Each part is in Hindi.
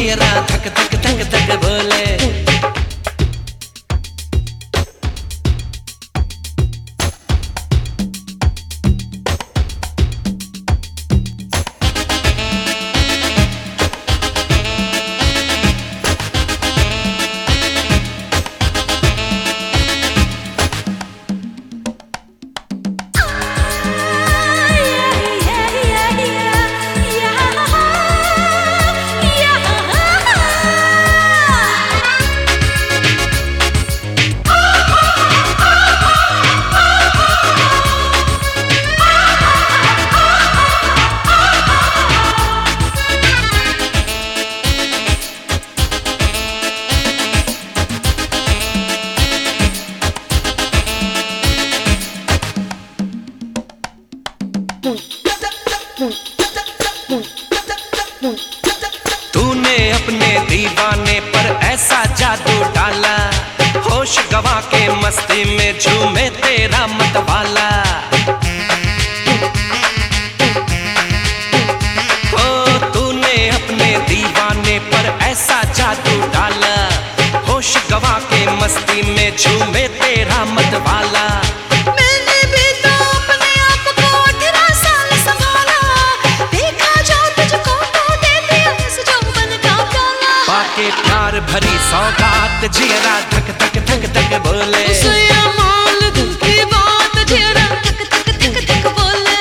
जियरा धक धक धक धक बोले। तूने अपने दीवाने पर ऐसा जादू डाला, होश गवा के मस्ती में झूमे तेरा मतवाला। ओ तूने अपने दीवाने पर ऐसा जादू डाला, होश गवा के मस्ती में झूमे तेरा मतवाला। प्यार भरी सौगात जियरा धक धक धक धक बोले। माल दिल की बात जियरा धक धक धक धक बोले।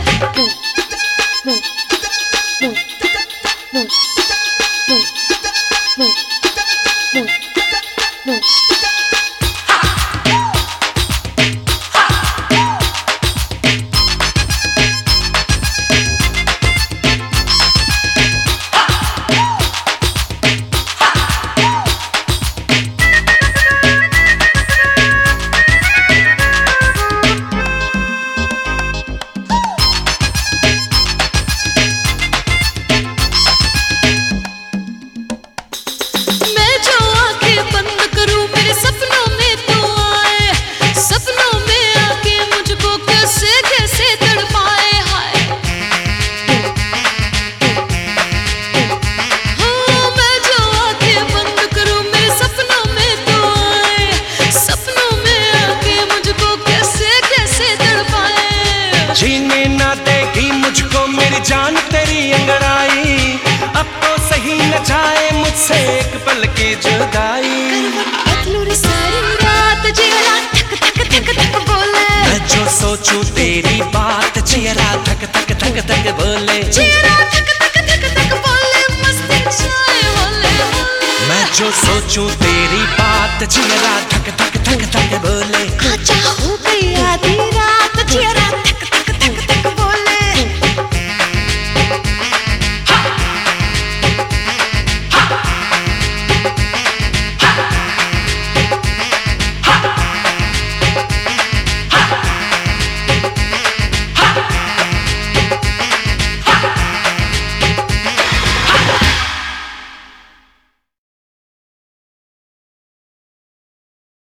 जीने ना देगी मुझको मेरी जान तेरी अंगड़ाई, अब तो सही न जाए मुझसे एक पल की जुदाई। सारी रात जियरा धक धक धक धक बोले। मैं जो सोचूं तेरी बात जियरा धक धक धक धक बोले। जियरा धक धक धक धक बोले, मस्ती छाए होले होले। मैं जो सोचूं तेरी बात जियरा